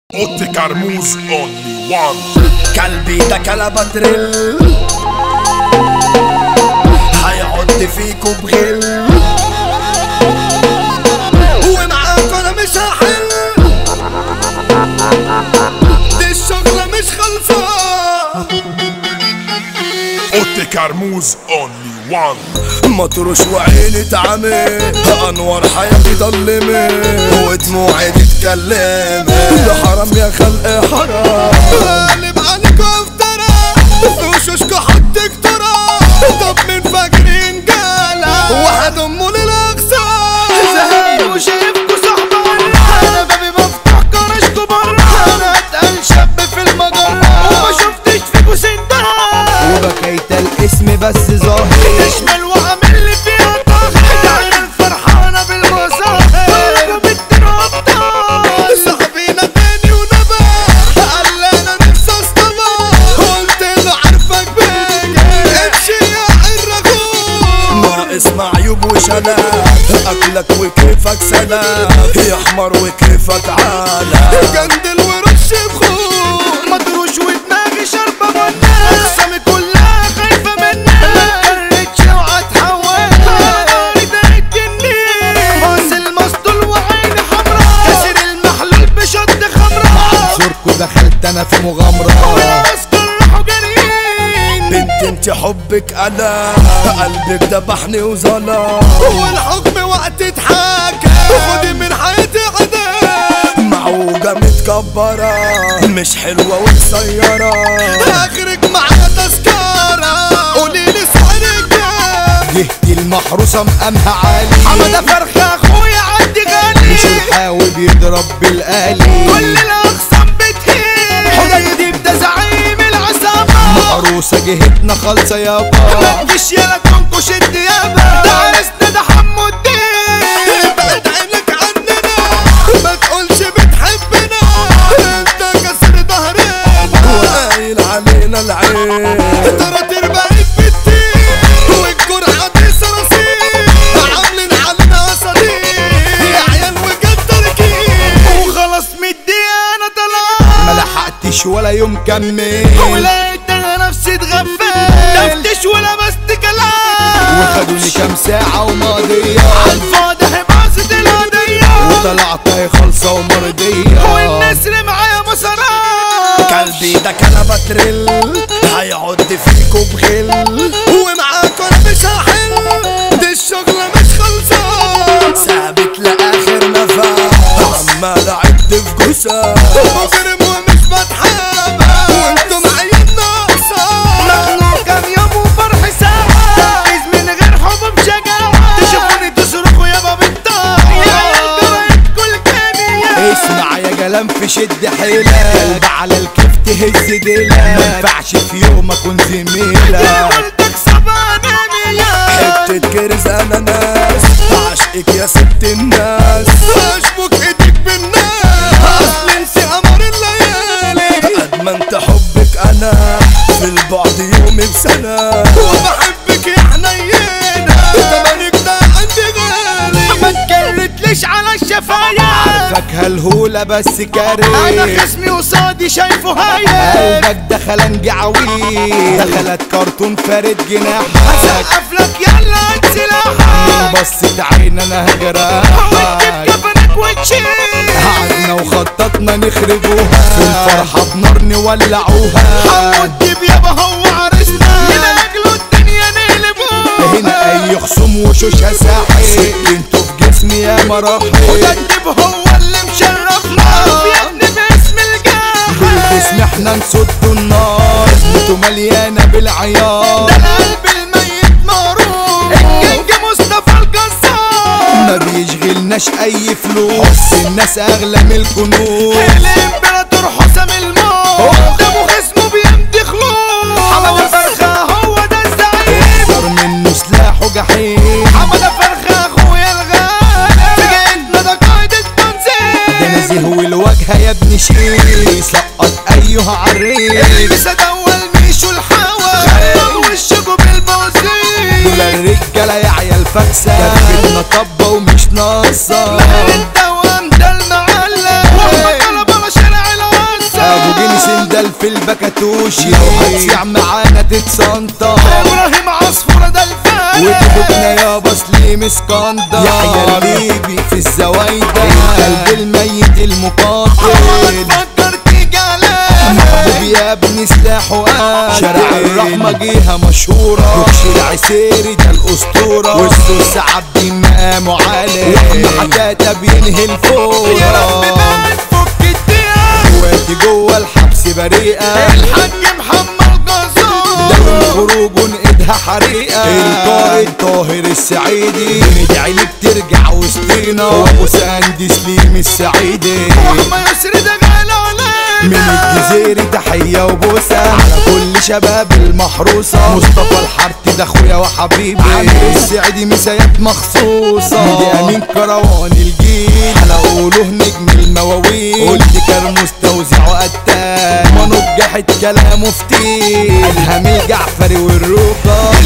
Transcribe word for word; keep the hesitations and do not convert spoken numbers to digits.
اوتي كرموز اونلي وان. قلبي ده كلبة ترل هيعد فيكوا بغل ومعاكوا انا مش هحل. دي الشغلة مش خلصة. اوتي كرموز اونلي وان. مطروش وعيني تعمي انوار حياتي ضلمي ودموعي تتكلمي. ده حرام يا خلق حرام. قلب عليك وافترى في وشوشكوا حطك ترى. طب من فاكرين جالة واحد امه للاقصى. زهقت وشايفكوا صحبة انا بابي بفتح كرشكوا برا. انا اتقل شاب في المجرة وما شفتش فيكوا سندها. وبكيت الاسم بس ظاهر تشمل وعامل لي فيها ضغط. تعالى الفرحانة بالمظاهر ولكم الترابطة. صاحبينا تاني ونبى قال لي انا نفسي اصطبح. قلت له عارفك بيجي امشي يا الرجول. ناقص معيوب وشلال اكلك وكيفك سلام. يحمر وكيفك عالم جندل ورش بخور. مطروش ودماغي شاربة بنا. اقسامي كلها خايفة منها. ما اتكرتش وهتحولها. ده الجنين فاصل مسطول وعيني حمرا. كسر المحلول بشط خمرا. زوركوا دخلت انا في مغامرة والعسكر راحوا جاريين. بنت انت حبك انا قلبك دبحني وظلام. والحكم وقت اتحاكم خدي من حياتي عذاب. معوجة متكبرة مش حلوة وقصيرة. اخرك معايا تذكرة قوليلي سعرك كام. جهتي المحروسة مقامها عالي. حمادة فرخة اخويا عندي غالي. مش الحاوي بيضرب بالآلي. كل الاقسام بتهين. حديدي ده زعيم العصابة. محروسة جهتنا خالصة يابا. ما تجيش يالا تنكو شد يابا. ده عرسنا ده حمو الدين. بعد عينك عننا ما تقولش بتحبنا. انت كسر ظهرنا وقايل علينا العين. تراتير بقيت بالتين والجرعة دي صراصير. عاملين علينا اساطير يا عيال وجد تركيب. وخلاص مدي انا طلعت. ما لحقتش ولا يوم كمل. ولقيت انا نفسي اتغفلت. تفتش ولبست كلام. وخدوني كام ساعة وماضية عالفاضي باظت القضية. وطلعت خالصة ومرضية. والنسر معايا مسارات. قلبي ده كلبة ترل هيعد فيكوا بغل ومعاكوا انا مش هحل. دي الشغلة مش خلصة. ثابت لاخر نفس عمال اعد في جثة. مجرم ومش بتحابى وانتم عيال ناقصة. مخلوق كام يوم وفرح ساعة. تنفيذ من غير حب بشجاعة. تشوفوني تصرخوا يابا بالطاعة. يا عيال جرايد كل كامية. اسمع يا جلام في شد حيلك. قلب على الكيف تهز ديلك. ما ينفعش في يوم اكون زميلك. يا ولدك صبانة مياه. حتة كرز اناناس عشقك يا ست الناس. اشبك ايدك بالناس اصل انسي قمر الليالي. ادمنت حبك انا في البعد يومي بسنة. وبحبك يا حنينة تمنك ده عندي غالي. ما تكرتليش على الشفايا. عارفك هالهولة بس كاري. انا خصمي وصادي شايفه هايل. قلبك دخل انجي عويل. دخلت كرتون فارد جناحك. هسقف لك يلا هات سلاحك. بصت عين انا هجرحك. وتجيب كفنك وتشيل. قعدنا وخططنا نخربوها. في الفرحة بنار نولعوها. حمود ديب يابا هو عرسنا. من اجله الدنيا نقلبوها. هنا اي خصوم وشوشها ساحل. انتوا في جسمي يا مراحل. وده الديب هو اللي مشرفنا. يا ابني باسم الجاه. بالجسم احنا نسد النار. اسمته مليانة بالعيار. ده القلب الميت معروف. الكينج مصطفى الجزار. ما بيشغلناش اي فلوس. حس الناس اغلى من الكنوز. الامبراطور حسام الموت. قدامه خصمه بيمضي خلوص. حمادة فرخة هو ده الزعيم. صار منه سلاحه جحيم. حمادة فرخة اخويا الغالي. في جيتنا ده قائد التنظيم. ده نزيه والواجهة يا ابن شيل. سقط ايها عريس. البسة دول ميشو الحوا. خلوا وشكوا بالبوزير. دول الرجالة يا عيال فاكسة. كفتنا طبة ومش ناقصة. مهل الدوام ده المعلم. وهم طلبة شارع العالم. البكاتوشي لو هتسيع معانا تتسنطر ابراهيم عصفورة ده الفارق وتبقنا يابا سليم اسكندر يحيى الليبي في الزوايدة قلب الميت المقاتل فكر تيجي عليه محبوب يا ابني سلاحه قاتل شارع الرحمة جيها مشهورة روكشي العسيري ده الاسطورة والسوس عابدين مقامه عالي حتاتا بينهي الفورة يا رب ما تفك الدقيقة وادي جوه الحبس بريئة الحاج محمد جزار ده من خروجه ايدها حريقة القائد طاهر السعيدي بندعي لك ترجع وسطينا وابو ساندي سليم السعيدي وحما يسري ده غالي علينا من الجزيرة تحية وبوسة على كل شباب المحروسة مصطفى الحارتي ده اخويا وحبيبي عامر السعيدي مسايات مخصوصة دي امين كروان الجيل هنقوله نجم المواويل قلت كرموس توزيعه قتال ما نجحت كلامه فتيل الهام الجعفري والروكة